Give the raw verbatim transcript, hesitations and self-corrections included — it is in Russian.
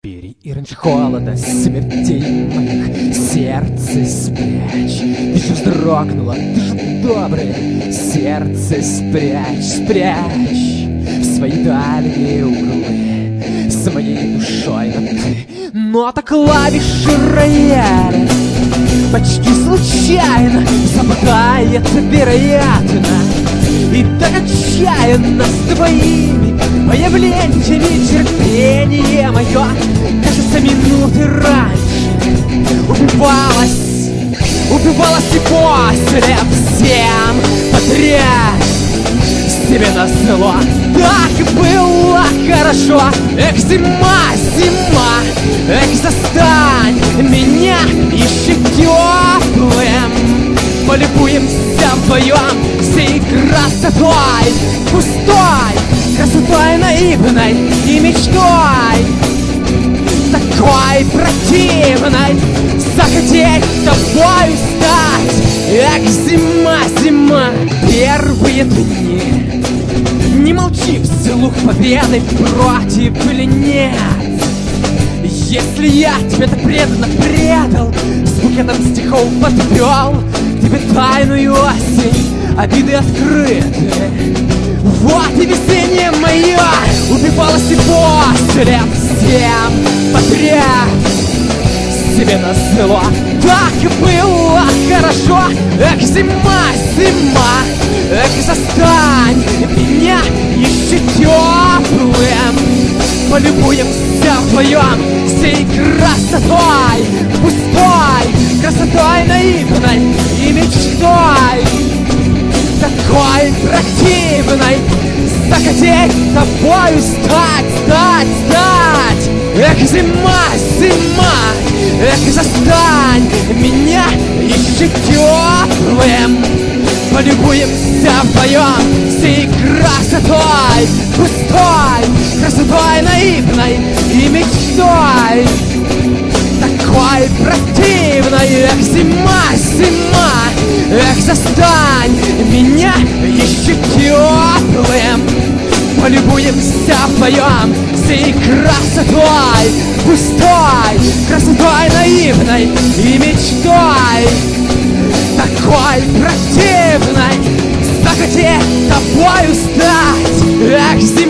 Бери и раньше холода, смертей моих сердце спрячь. Ты же вздрогнула, ты же доброе сердце спрячь, спрячь в свои дальние углы с моей душой. Но ты, нота клавиши рояля почти случайно западает, вероятно, и так отчаянно с твоими появлениями терпение мое, кажется, минуты раньше убивалось, убивалось и после всем подряд. Себе на зло так было хорошо. Эх, зима, зима, эх, застань меня еще теплым. Полюбуемся вдвоем всей красотой, пустой красотой наивной и мечтой такой противной, захотеть тобою стать. Эх, зима, зима, первые дни. Не молчи вслух, победы против или нет. Если я тебе так преданно предал, с букетом стихов подвел тебе тайную осень, обиды открыты. Вот и весеннее мое убивалось и после всем подряд. Себе на зло так было хорошо. Эх, зима, зима, эх, застань меня еще теплым. Полюбуемся вдвоем всей красотой, пустой красотой наивной и мечтой такой противной, захотеть тобою стать, стать, стать. Эх, зима, зима, эх, застань меня еще теплым. Полюбуемся вдвоем всей красотой, пустой красотой наивной и мечтой такой противной. Эх, зима, зима, эх, застань меня еще теплым. Полюбуемся вдвоем всей красотой, пустой красотой наивной и мечтой такой противной, захотеть тобою стать. Эх,